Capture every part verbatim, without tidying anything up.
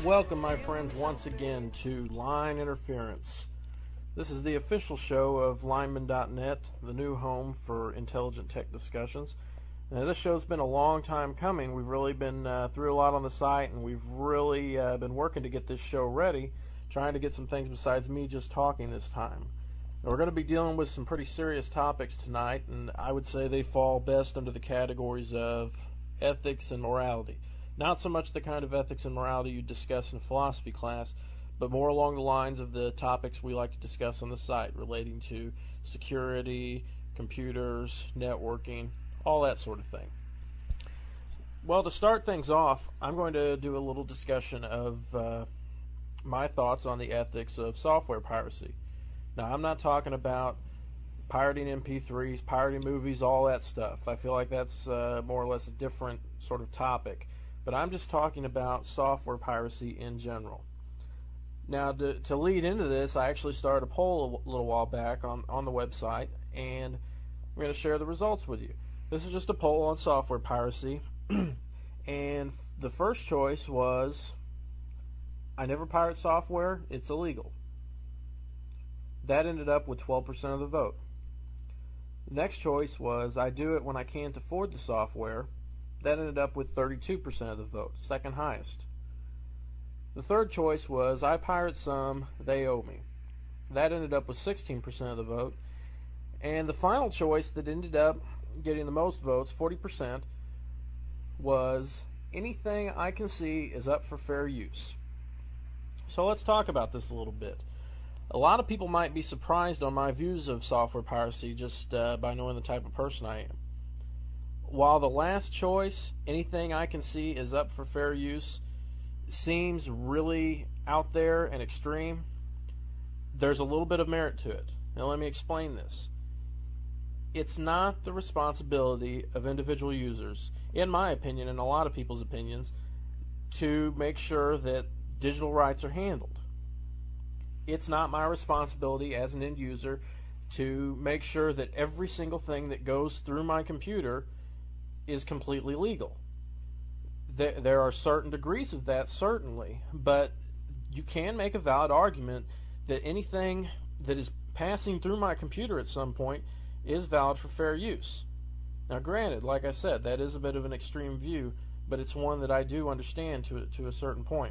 Welcome, my friends, once again to Line Interference. This is the official show of lineman dot net, the new home for intelligent tech discussions. Now, this show's been a long time coming. We've really been uh, through a lot on the site, and we've really uh, been working to get this show ready, trying to get some things besides me just talking this time. Now, we're going to be dealing with some pretty serious topics tonight, and I would say they fall best under the categories of ethics and morality. Not so much the kind of ethics and morality you discuss in philosophy class, but more along the lines of the topics we like to discuss on the site relating to security, computers, networking, all that sort of thing. Well, to start things off, I'm going to do a little discussion of uh, my thoughts on the ethics of software piracy. Now, I'm not talking about pirating M P threes, pirating movies, all that stuff. I feel like that's uh, more or less a different sort of topic. But I'm just talking about software piracy in general. Now, to, to lead into this, I actually started a poll a little while back on, on the website, and I'm going to share the results with you. This is just a poll on software piracy, and the first choice was, I never pirate software, it's illegal. That ended up with twelve percent of the vote. The next choice was, I do it when I can't afford the software. That ended up with thirty-two percent of the vote, second highest. The third choice was, I pirate some, they owe me. That ended up with sixteen percent of the vote. And the final choice that ended up getting the most votes, forty percent, was, anything I can see is up for fair use. So let's talk about this a little bit. A lot of people might be surprised on my views of software piracy just uh, by knowing the type of person I am. While the last choice, anything I can see is up for fair use, seems really out there and extreme, there's a little bit of merit to it. Now let me explain this. It's not the responsibility of individual users, in my opinion and a lot of people's opinions, to make sure that digital rights are handled. It's not my responsibility as an end user to make sure that every single thing that goes through my computer is completely legal. There, there are certain degrees of that, certainly, but you can make a valid argument that anything that is passing through my computer at some point is valid for fair use. Now, granted, like I said, that is a bit of an extreme view, but it's one that I do understand to, to a certain point.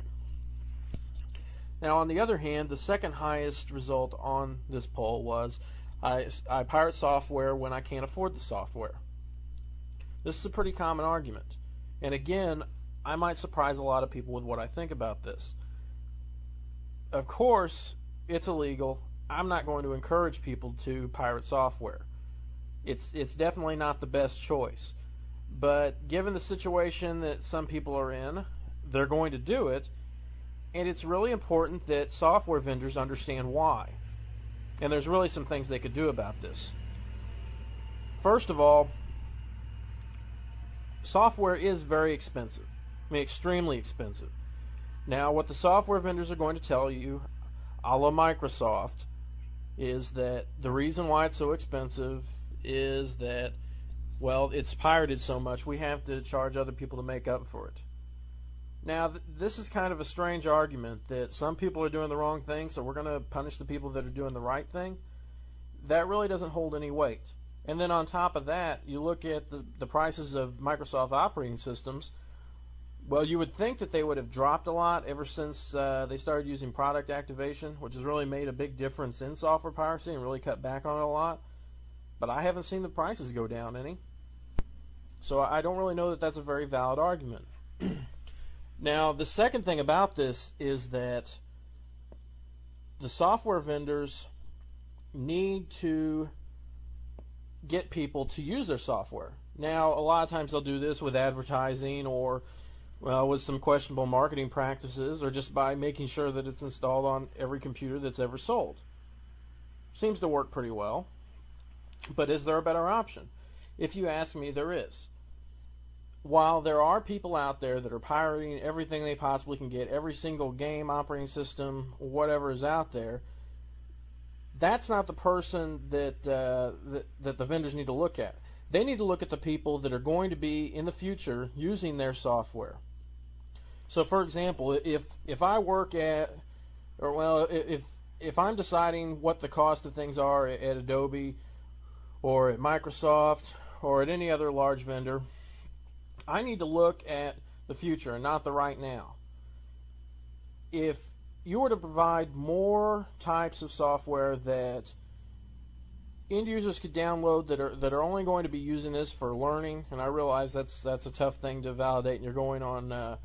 Now, on the other hand, the second highest result on this poll was, I, I pirate software when I can't afford the software. This is a pretty common argument. And again, I might surprise a lot of people with what I think about this. Of course, it's illegal. I'm not going to encourage people to pirate software. It's it's definitely not the best choice. But given the situation that some people are in, they're going to do it, and it's really important that software vendors understand why. And there's really some things they could do about this. First of all, software is very expensive. I mean, extremely expensive. Now, what the software vendors are going to tell you, a la Microsoft, is that the reason why it's so expensive is that, well, it's pirated so much, we have to charge other people to make up for it. Now, th- this is kind of a strange argument that some people are doing the wrong thing, so we're going to punish the people that are doing the right thing. That really doesn't hold any weight. And then on top of that, you look at the, the prices of Microsoft operating systems. Well, you would think that they would have dropped a lot ever since uh, they started using product activation, which has really made a big difference in software piracy and really cut back on it a lot. But I haven't seen the prices go down any. So I don't really know that that's a very valid argument. Now, the second thing about this is that the software vendors need to get people to use their software. Now, a lot of times they'll do this with advertising or, well, with some questionable marketing practices, or just by making sure that it's installed on every computer that's ever sold. Seems to work pretty well. But is there a better option? If you ask me, there is. While there are people out there that are pirating everything they possibly can get, every single game, operating system, whatever is out there, that's not the person that, uh, that that the vendors need to look at. They need to look at the people that are going to be in the future using their software. So, for example, if if I work at, or well, if if I'm deciding what the cost of things are at, at Adobe or at Microsoft or at any other large vendor, I need to look at the future and not the right now. If you were to provide more types of software that end users could download that are that are only going to be using this for learning, and I realize that's that's a tough thing to validate, and you're going on uh,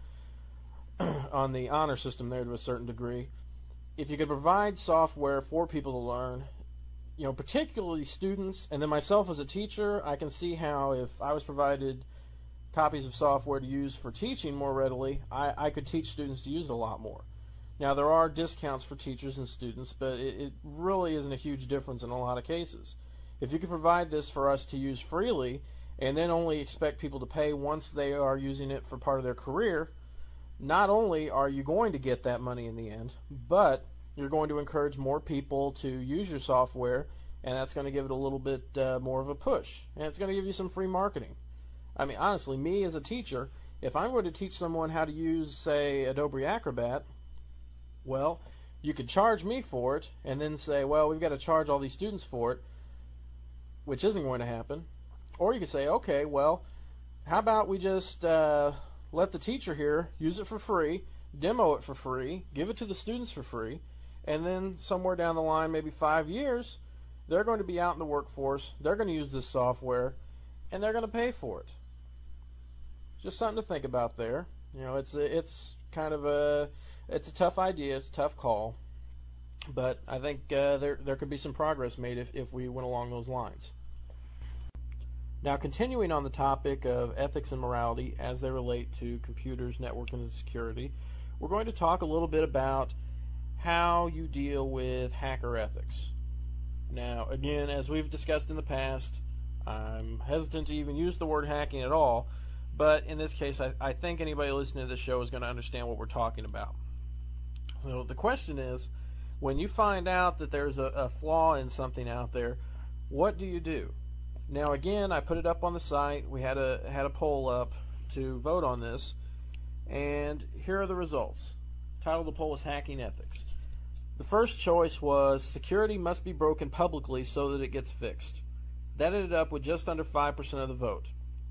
on the honor system there to a certain degree. If you could provide software for people to learn, you know, particularly students, and then myself as a teacher, I can see how if I was provided copies of software to use for teaching more readily, I, I could teach students to use it a lot more. Now, there are discounts for teachers and students, but it, it really isn't a huge difference in a lot of cases. If you could provide this for us to use freely and then only expect people to pay once they are using it for part of their career, not only are you going to get that money in the end, but you're going to encourage more people to use your software, and that's going to give it a little bit uh, more of a push. And it's going to give you some free marketing. I mean, honestly, me as a teacher, if I'm going to teach someone how to use, say, Adobe Acrobat, well, you could charge me for it and then say, well, we've got to charge all these students for it, which isn't going to happen. Or you could say, okay, well, how about we just uh, let the teacher here use it for free, demo it for free, give it to the students for free, and then somewhere down the line, maybe five years, they're going to be out in the workforce, they're going to use this software, and they're going to pay for it. Just something to think about there. You know, it's a, it's kind of a it's a tough idea, it's a tough call, but I think uh, there there could be some progress made if if we went along those lines. Now, continuing on the topic of ethics and morality as they relate to computers, network, and security, we're going to talk a little bit about how you deal with hacker ethics. Now, again, as we've discussed in the past, I'm hesitant to even use the word hacking at all, but in this case, I, I think anybody listening to this show is going to understand what we're talking about. So the question is, when you find out that there's a, a flaw in something out there, what do you do? Now, again, I put it up on the site. We had a had a poll up to vote on this, and here are the results. The title of the poll was Hacking Ethics. The first choice was security must be broken publicly so that it gets fixed. That ended up with just under five percent of the vote.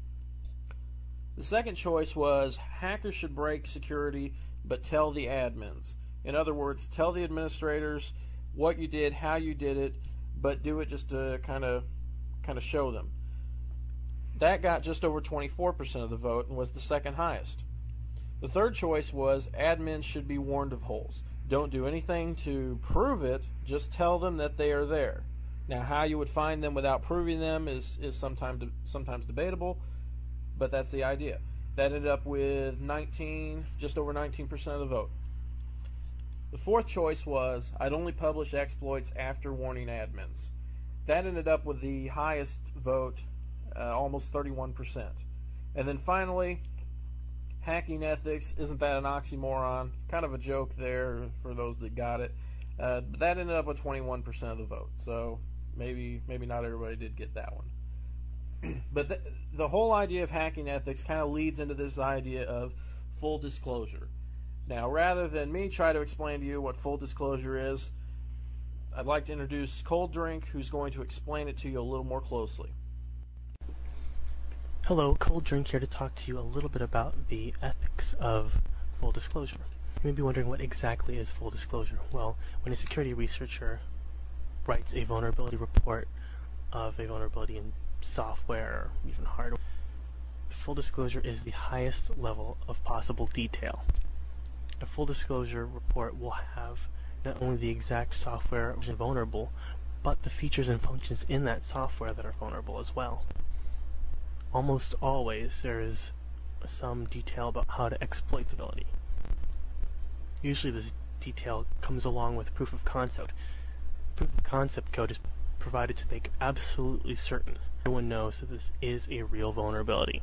The second choice was hackers should break security but tell the admins. In other words, tell the administrators what you did, how you did it, but do it just to kind of kind of show them. That got just over twenty-four percent of the vote and was the second highest. The third choice was admins should be warned of holes. Don't do anything to prove it, just tell them that they are there. Now, how you would find them without proving them is, is sometimes sometimes debatable, but that's the idea. That ended up with nineteen, just over nineteen percent of the vote. The fourth choice was I'd only publish exploits after warning admins. That ended up with the highest vote, uh, almost thirty-one percent. And then finally, hacking ethics, isn't that an oxymoron? Kind of a joke there for those that got it. Uh, but that ended up with twenty-one percent of the vote. So maybe maybe not everybody did get that one. But the, the whole idea of hacking ethics kind of leads into this idea of full disclosure. Now, rather than me try to explain to you what full disclosure is, I'd like to introduce Cold Drink, who's going to explain it to you a little more closely. Hello, Cold Drink here to talk to you a little bit about the ethics of full disclosure. You may be wondering what exactly is full disclosure. Well, when a security researcher writes a vulnerability report of a vulnerability in software or even hardware, full disclosure is the highest level of possible detail. A full disclosure report will have not only the exact software which is vulnerable, but the features and functions in that software that are vulnerable as well. Almost always there is some detail about how to exploit the vulnerability. Usually this detail comes along with proof of concept. Proof of concept code is provided to make absolutely certain everyone knows that this is a real vulnerability.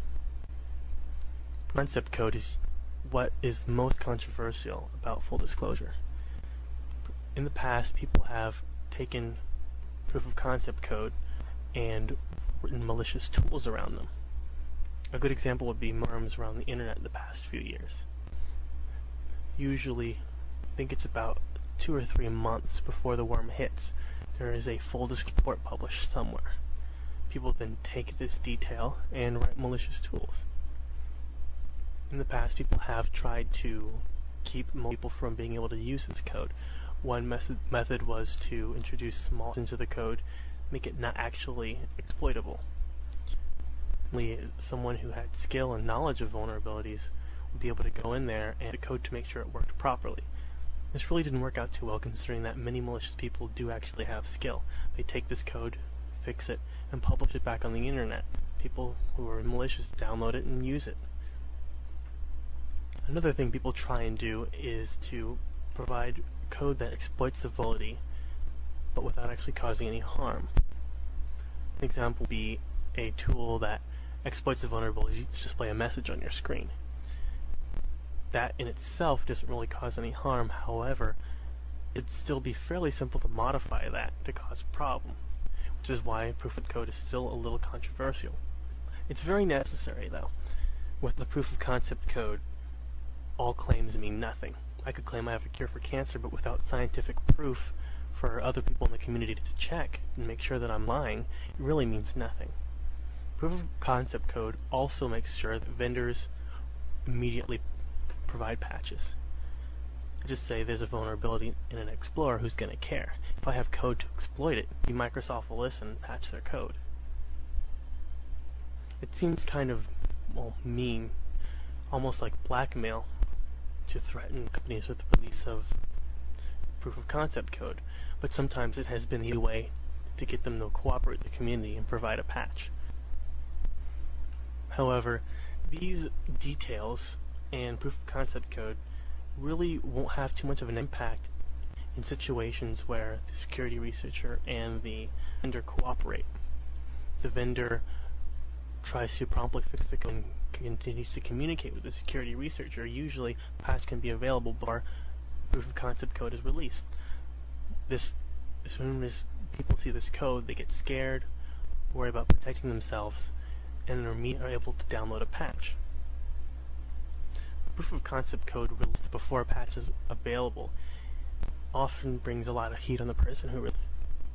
Concept code is what is most controversial about full disclosure. In the past, people have taken proof of concept code and written malicious tools around them. A good example would be worms around the internet in the past few years. usually, I think it's about two or three months before the worm hits, there is a full disclosure report published somewhere. People then take this detail and write malicious tools. In the past, people have tried to keep people from being able to use this code. One method method was to introduce small into the code, make it not actually exploitable. Only someone who had skill and knowledge of vulnerabilities would be able to go in there and the code to make sure it worked properly. This really didn't work out too well, considering that many malicious people do actually have skill. They take this code, fix it, and publish it back on the internet. People who are malicious download it and use it. Another thing people try and do is to provide code that exploits the vulnerability, but without actually causing any harm. An example would be a tool that exploits the vulnerability to display a message on your screen. That in itself doesn't really cause any harm. However, it'd still be fairly simple to modify that to cause a problem, which is why proof of code is still a little controversial. It's very necessary, though. With the proof of concept code, all claims mean nothing. I could claim I have a cure for cancer, but without scientific proof for other people in the community to check and make sure that I'm lying, it really means nothing. Proof of concept code also makes sure that vendors immediately provide patches. I just say there's a vulnerability in an Explorer, who's going to care? If I have code to exploit it, Microsoft will listen and patch their code. It seems kind of, well, mean, almost like blackmail, to threaten companies with the release of proof of concept code, but sometimes it has been the way to get them to cooperate with the community and provide a patch. However, these details and proof of concept code really won't have too much of an impact in situations where the security researcher and the vendor cooperate. The vendor tries to promptly fix the code and continues to communicate with the security researcher. Usually, the patch can be available before proof of concept code is released. This, as soon as people see this code, they get scared, worry about protecting themselves, and are able to download a patch. Proof of concept code released before a patch is available often brings a lot of heat on the person who released it.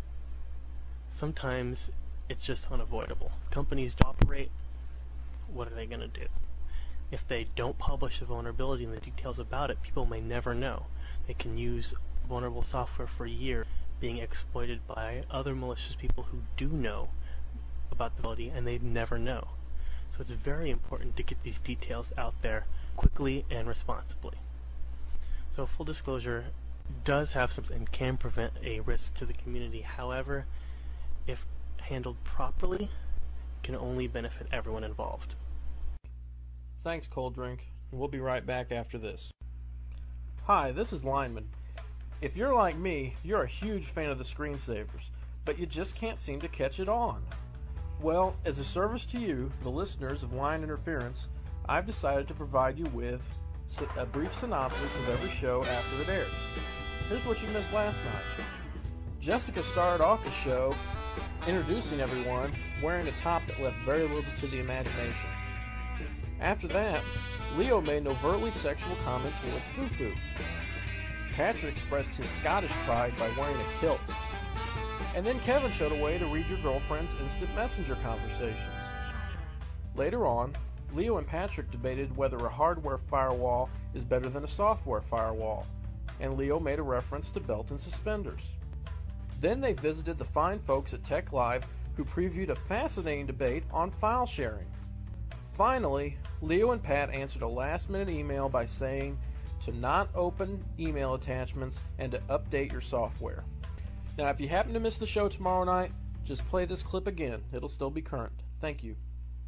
Sometimes it's just unavoidable. Companies operate. What are they going to do? If they don't publish the vulnerability and the details about it, people may never know. They can use vulnerable software for years being exploited by other malicious people who do know about the vulnerability, and they never know. So it's very important to get these details out there quickly and responsibly. So full disclosure does have some and can prevent a risk to the community. However, if handled properly, it can only benefit everyone involved. Thanks, Cold Drink. We'll be right back after this. Hi, this is Lineman. If you're like me, you're a huge fan of the screensavers, but you just can't seem to catch it on. Well, as a service to you, the listeners of Line Interference, I've decided to provide you with a brief synopsis of every show after it airs. Here's what you missed last night. Jessica started off the show introducing everyone wearing a top that left very little to the imagination. After that, Leo made an overtly sexual comment towards Fufu. Patrick expressed his Scottish pride by wearing a kilt. And then Kevin showed a way to read your girlfriend's instant messenger conversations. Later on, Leo and Patrick debated whether a hardware firewall is better than a software firewall, and Leo made a reference to belt and suspenders. Then they visited the fine folks at Tech Live, who previewed a fascinating debate on file sharing. Finally, Leo and Pat answered a last-minute email by saying to not open email attachments and to update your software. Now, if you happen to miss the show tomorrow night, just play this clip again. It'll still be current. Thank you.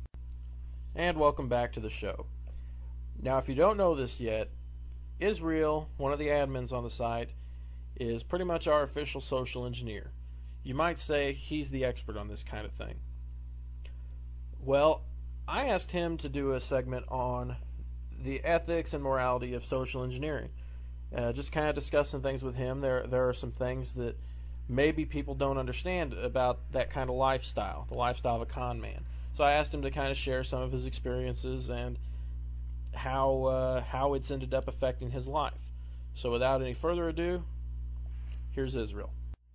And welcome back to the show. Now, if you don't know this yet, Israel, one of the admins on the site, is pretty much our official social engineer. You might say he's the expert on this kind of thing. Well, I asked him to do a segment on the ethics and morality of social engineering. Uh, just kind of discussing things with him. There, there are some things that maybe people don't understand about that kind of lifestyle, the lifestyle of a con man. So I asked him to kind of share some of his experiences and how uh, how it's ended up affecting his life. So without any further ado, here's Israel.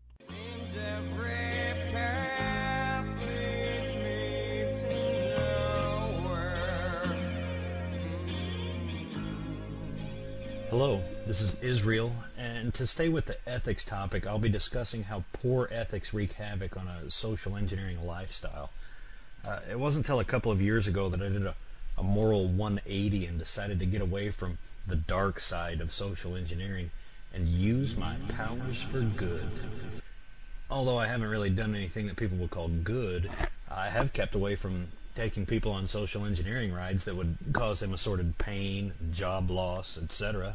Hello, this is Israel, and to stay with the ethics topic, I'll be discussing how poor ethics wreak havoc on a social engineering lifestyle. Uh, it wasn't until a couple of years ago that I did a, a moral one eighty and decided to get away from the dark side of social engineering and use my powers for good. Although I haven't really done anything that people would call good, I have kept away from taking people on social engineering rides that would cause them assorted pain, job loss, et cetera.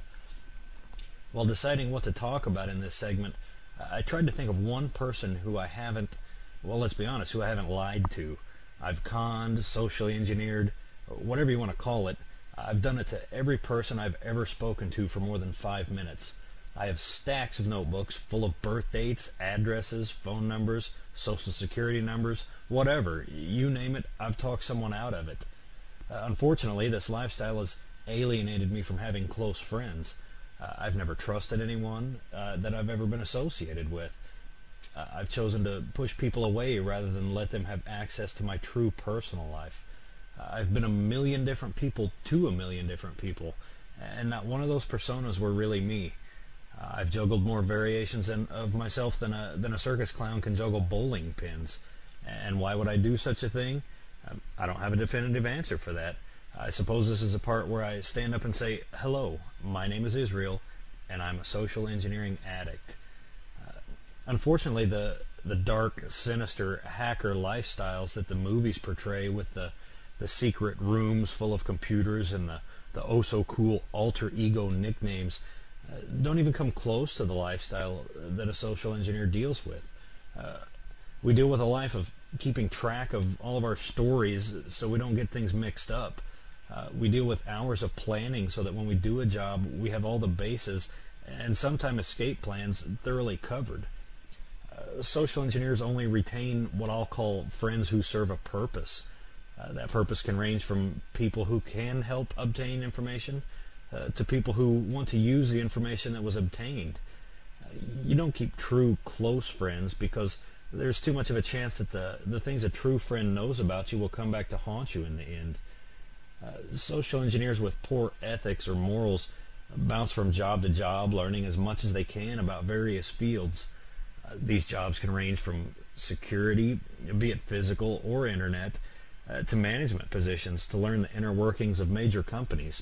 While deciding what to talk about in this segment, I tried to think of one person who I haven't, well, let's be honest, who I haven't lied to. I've conned, socially engineered, whatever you want to call it. I've done it to every person I've ever spoken to for more than five minutes. I have stacks of notebooks full of birth dates, addresses, phone numbers, social security numbers, whatever. You name it, I've talked someone out of it. Uh, unfortunately, this lifestyle has alienated me from having close friends. Uh, I've never trusted anyone uh, that I've ever been associated with. Uh, I've chosen to push people away rather than let them have access to my true personal life. Uh, I've been a million different people to a million different people, and not one of those personas were really me. Uh, I've juggled more variations in, of myself than a, than a circus clown can juggle bowling pins. And why would I do such a thing? Um, I don't have a definitive answer for that. I suppose this is a part where I stand up and say, hello, my name is Israel, and I'm a social engineering addict. Uh, unfortunately, the, the dark, sinister hacker lifestyles that the movies portray with the, the secret rooms full of computers and the, the oh-so-cool alter ego nicknames Uh, don't even come close to the lifestyle that a social engineer deals with. Uh, we deal with a life of keeping track of all of our stories so we don't get things mixed up. Uh, we deal with hours of planning so that when we do a job, we have all the bases and sometimes escape plans thoroughly covered. Uh, social engineers only retain what I'll call friends who serve a purpose. Uh, that purpose can range from people who can help obtain information Uh, to people who want to use the information that was obtained. Uh, you don't keep true close friends because there's too much of a chance that the, the things a true friend knows about you will come back to haunt you in the end. Uh, social engineers with poor ethics or morals bounce from job to job, learning as much as they can about various fields. Uh, these jobs can range from security, be it physical or internet, uh, to management positions to learn the inner workings of major companies.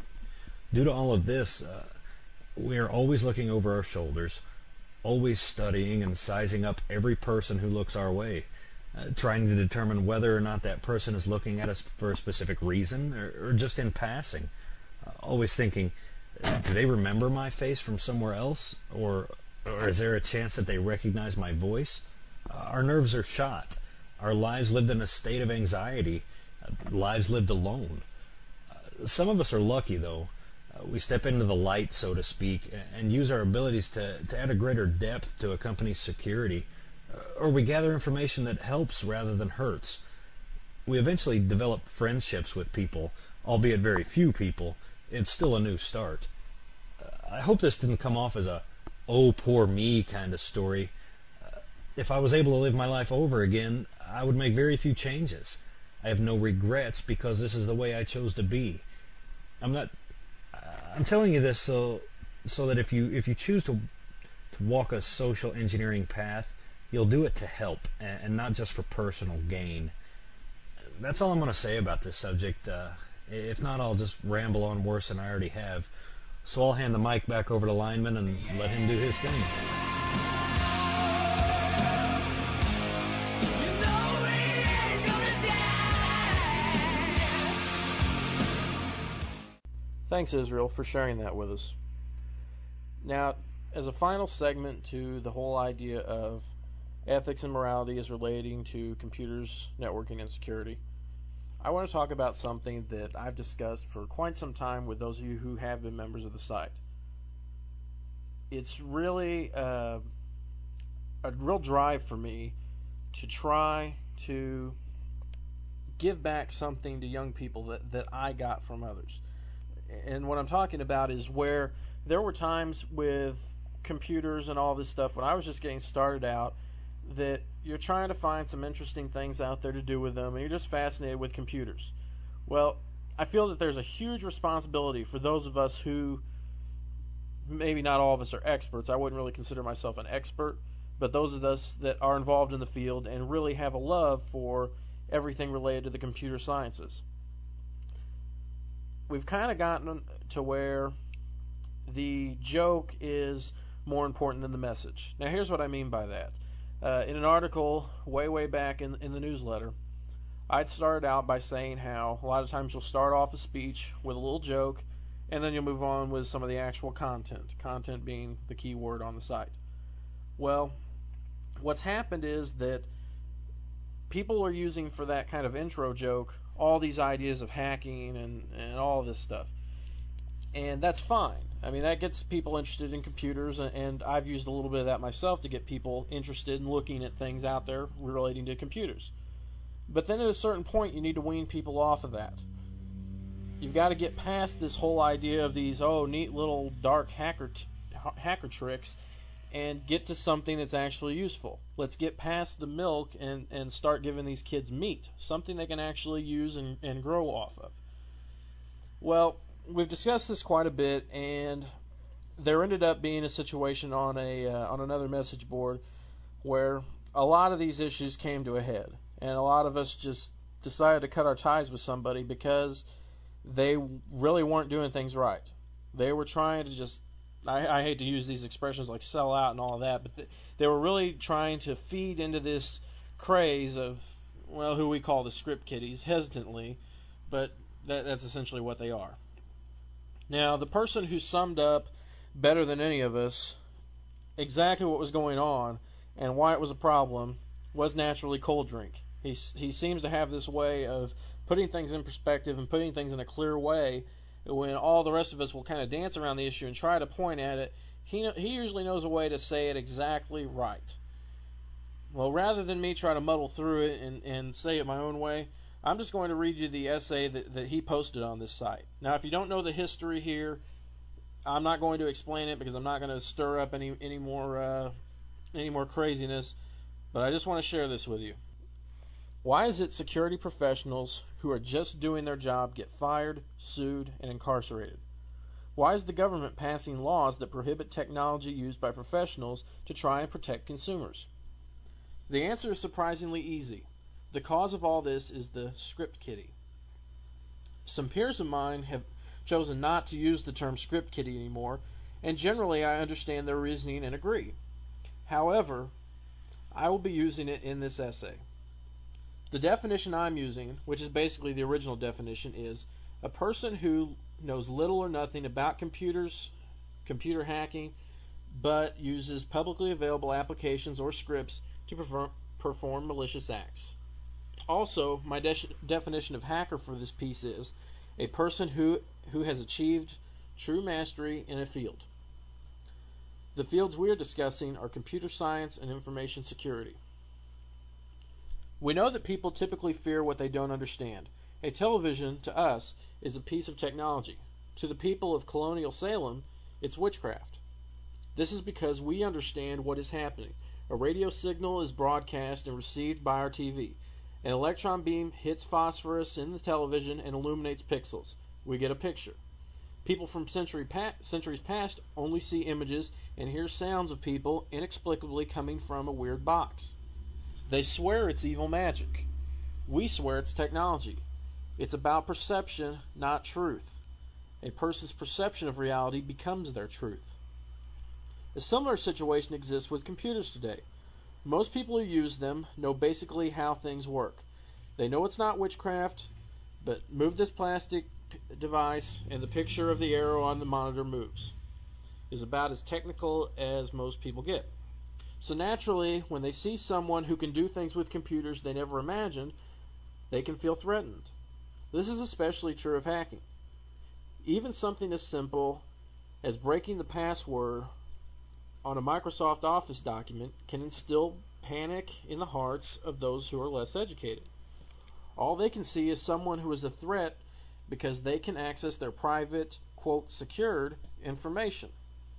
Due to all of this, uh, we are always looking over our shoulders, always studying and sizing up every person who looks our way, uh, trying to determine whether or not that person is looking at us for a specific reason or, or just in passing. Uh, always thinking, do they remember my face from somewhere else? Or, or is there a chance that they recognize my voice? Uh, our nerves are shot. Our lives lived in a state of anxiety. Uh, lives lived alone. Uh, some of us are lucky, though. We step into the light, so to speak, and use our abilities to, to add a greater depth to a company's security, or we gather information that helps rather than hurts. We eventually develop friendships with people, albeit very few people. It's still a new start. I hope this didn't come off as a, oh, poor me kind of story. If I was able to live my life over again, I would make very few changes. I have no regrets because this is the way I chose to be. I'm not I'm telling you this so so that if you if you choose to to walk a social engineering path, you'll do it to help and, and not just for personal gain. That's all I'm going to say about this subject. Uh, if not, I'll just ramble on worse than I already have. So I'll hand the mic back over to Lineman and let him do his thing. Thanks, Israel, for sharing that with us. Now, as a final segment to the whole idea of ethics and morality as relating to computers, networking, and security, I want to talk about something that I've discussed for quite some time with those of you who have been members of the site. It's really uh, a real drive for me to try to give back something to young people that, that I got from others. And what I'm talking about is where there were times with computers and all this stuff when I was just getting started out that you're trying to find some interesting things out there to do with them, and you're just fascinated with computers. Well, I feel that there's a huge responsibility for those of us who, maybe not all of us are experts. I wouldn't really consider myself an expert, but those of us that are involved in the field and really have a love for everything related to the computer sciences. We've kind of gotten to where the joke is more important than the message. Now, here's what I mean by that. Uh, in an article way, way back in, in the newsletter, I'd started out by saying how a lot of times you'll start off a speech with a little joke, and then you'll move on with some of the actual content, content being the key word on the site. Well, what's happened is that people are using for that kind of intro joke all these ideas of hacking and, and all this stuff. And that's fine. I mean, that gets people interested in computers, and I've used a little bit of that myself to get people interested in looking at things out there relating to computers. But then at a certain point, you need to wean people off of that. You've got to get past this whole idea of these, oh, neat little dark hacker t- hacker tricks, and get to something that's actually useful. Let's get past the milk and, and start giving these kids meat, something they can actually use and, and grow off of. Well, we've discussed this quite a bit, and there ended up being a situation on a uh, on another message board where a lot of these issues came to a head, and a lot of us just decided to cut our ties with somebody because they really weren't doing things right. They were trying to just, I, I hate to use these expressions like sell out and all of that, but th- they were really trying to feed into this craze of, well, who we call the script kiddies, hesitantly, but that, that's essentially what they are. Now, the person who summed up better than any of us exactly what was going on and why it was a problem was naturally Cold Drink. He, he seems to have this way of putting things in perspective and putting things in a clear way when all the rest of us will kind of dance around the issue and try to point at it. He, he usually knows a way to say it exactly right. Well, rather than me try to muddle through it and, and say it my own way, I'm just going to read you the essay that, that he posted on this site. Now, if you don't know the history here, I'm not going to explain it because I'm not going to stir up any any more uh, any more craziness, but I just want to share this with you. Why is it security professionals who are just doing their job get fired, sued, and incarcerated? Why is the government passing laws that prohibit technology used by professionals to try and protect consumers? The answer is surprisingly easy. The cause of all this is the script kiddie. Some peers of mine have chosen not to use the term script kiddie anymore, and generally I understand their reasoning and agree. However, I will be using it in this essay. The definition I'm using, which is basically the original definition, is a person who knows little or nothing about computers, computer hacking, but uses publicly available applications or scripts to perform, perform malicious acts. Also, my de- definition of hacker for this piece is a person who, who has achieved true mastery in a field. The fields we are discussing are computer science and information security. We know that people typically fear what they don't understand. A television, to us, is a piece of technology. To the people of colonial Salem, it's witchcraft. This is because we understand what is happening. A radio signal is broadcast and received by our T V. An electron beam hits phosphorus in the television and illuminates pixels. We get a picture. People from century pa- centuries past only see images and hear sounds of people inexplicably coming from a weird box. They swear it's evil magic. We swear it's technology. It's about perception, not truth. A person's perception of reality becomes their truth. A similar situation exists with computers today. Most people who use them know basically how things work. They know it's not witchcraft, but move this plastic p- device and the picture of the arrow on the monitor moves. Is about as technical as most people get. So naturally, when they see someone who can do things with computers they never imagined, they can feel threatened. This is especially true of hacking. Even something as simple as breaking the password on a Microsoft Office document can instill panic in the hearts of those who are less educated. All they can see is someone who is a threat because they can access their private, quote, secured information.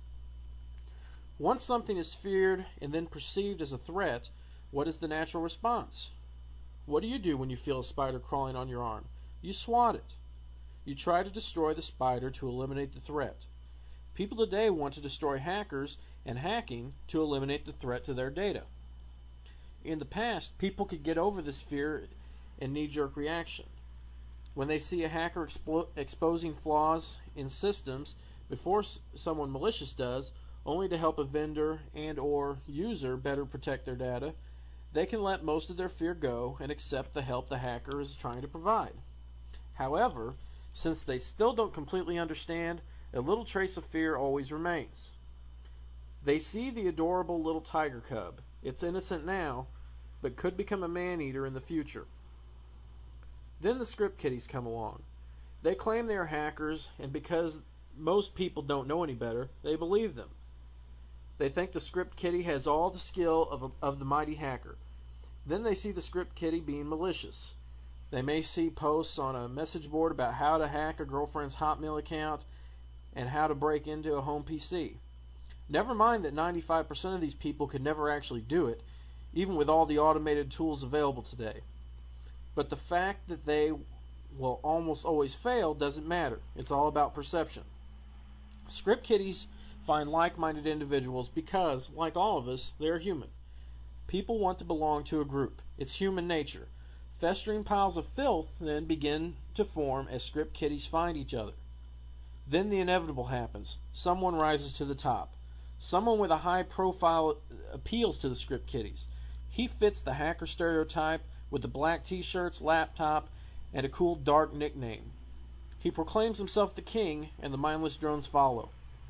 Once something is feared and then perceived as a threat, what is the natural response? What do you do when you feel a spider crawling on your arm? You swat it. You try to destroy the spider to eliminate the threat. People today want to destroy hackers and hacking to eliminate the threat to their data. In the past, people could get over this fear and knee-jerk reaction. When they see a hacker expo- exposing flaws in systems before s- someone malicious does, only to help a vendor and or user better protect their data, they can let most of their fear go and accept the help the hacker is trying to provide. However, since they still don't completely understand, a little trace of fear always remains. They see the adorable little tiger cub. It's innocent now, but could become a man-eater in the future. Then the script kiddies come along. They claim they are hackers, and because most people don't know any better, they believe them. They think the script kiddie has all the skill of, a, of the mighty hacker. Then they see the script kiddie being malicious. They may see posts on a message board about how to hack a girlfriend's Hotmail account and how to break into a home P C. Never mind that ninety-five percent of these people could never actually do it, even with all the automated tools available today. But the fact that they will almost always fail doesn't matter. It's all about perception. Script kiddies find like-minded individuals because, like all of us, they are human. People want to belong to a group. It's human nature. Festering piles of filth then begin to form as script kiddies find each other. Then the inevitable happens. Someone rises to the top. Someone with a high profile appeals to the script kiddies. He fits the hacker stereotype with the black t-shirts, laptop, and a cool dark nickname. He proclaims himself the king, and the mindless drones follow.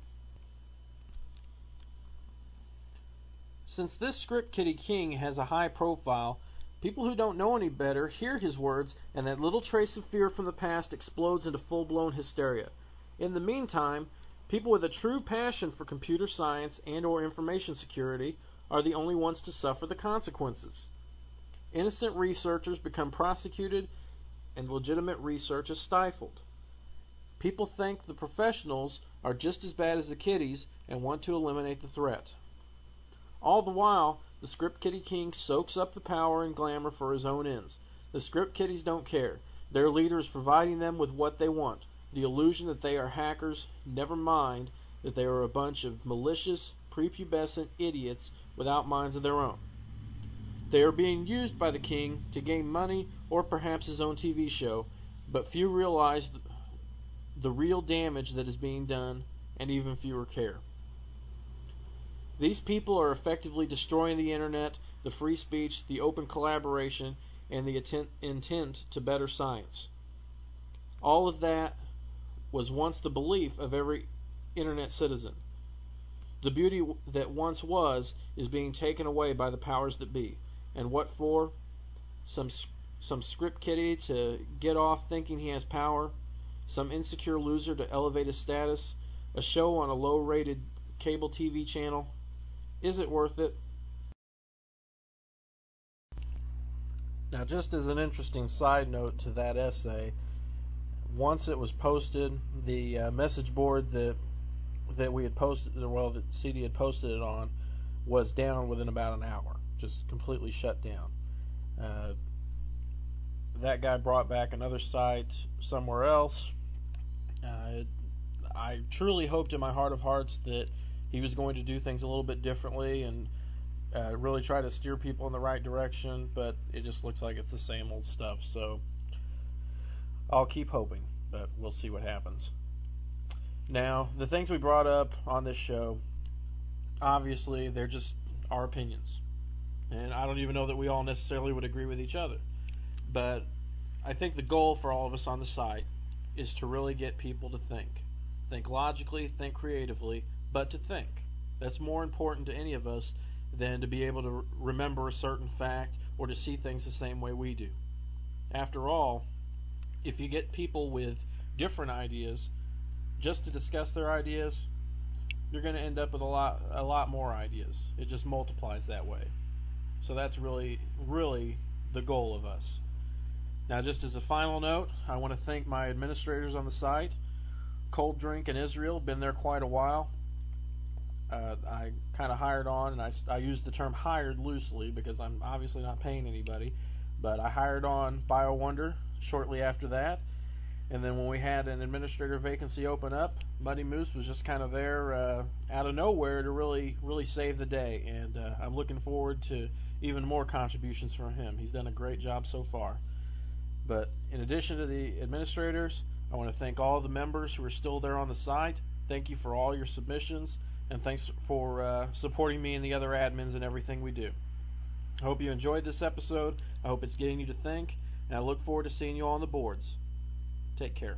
Since this script kiddie king has a high profile, people who don't know any better hear his words, and that little trace of fear from the past explodes into full-blown hysteria. In the meantime, people with a true passion for computer science and or information security are the only ones to suffer the consequences. Innocent researchers become prosecuted, and legitimate research is stifled. People think the professionals are just as bad as the kiddies and want to eliminate the threat. All the while, the script kiddie king soaks up the power and glamour for his own ends. The script kiddies don't care. Their leader is providing them with what they want. The illusion that they are hackers, never mind that they are a bunch of malicious, prepubescent idiots without minds of their own. They are being used by the king to gain money or perhaps his own T V show, but few realize the real damage that is being done, and even fewer care. These people are effectively destroying the internet, the free speech, the open collaboration, and the intent, intent to better science. All of that was once the belief of every internet citizen. The beauty that once was is being taken away by the powers that be. And what for? Some some script kiddie to get off thinking he has power, some insecure loser to elevate his status, a show on a low-rated cable T V channel. Is it worth it? Now, just as an interesting side note to that essay, once it was posted, the uh, message board that that we had posted, well, that C D had posted it on, was down within about an hour. Just completely shut down. Uh, that guy brought back another site somewhere else. Uh, I truly hoped in my heart of hearts that he was going to do things a little bit differently and uh, really try to steer people in the right direction, but it just looks like it's the same old stuff. So I'll keep hoping, but we'll see what happens. Now, the things we brought up on this show, obviously, they're just our opinions. And I don't even know that we all necessarily would agree with each other. But I think the goal for all of us on the site is to really get people to think. Think logically, think creatively, but to think. That's more important to any of us than to be able to remember a certain fact or to see things the same way we do. After all, if you get people with different ideas just to discuss their ideas, you're going to end up with a lot a lot more ideas. It just multiplies that way. So that's really, really the goal of us. Now, just as a final note, I want to thank my administrators on the site. Cold Drink and Israel, been there quite a while. Uh, I kind of hired on, and I, I use the term hired loosely because I'm obviously not paying anybody, but I hired on BioWonder shortly after that. And then when we had an administrator vacancy open up, Muddy Moose was just kind of there uh, out of nowhere to really, really save the day. And uh, I'm looking forward to even more contributions from him. He's done a great job so far. But in addition to the administrators, I want to thank all the members who are still there on the site. Thank you for all your submissions, and thanks for uh, supporting me and the other admins in everything we do. I hope you enjoyed this episode. I hope it's getting you to think, and I look forward to seeing you on the boards. Take care.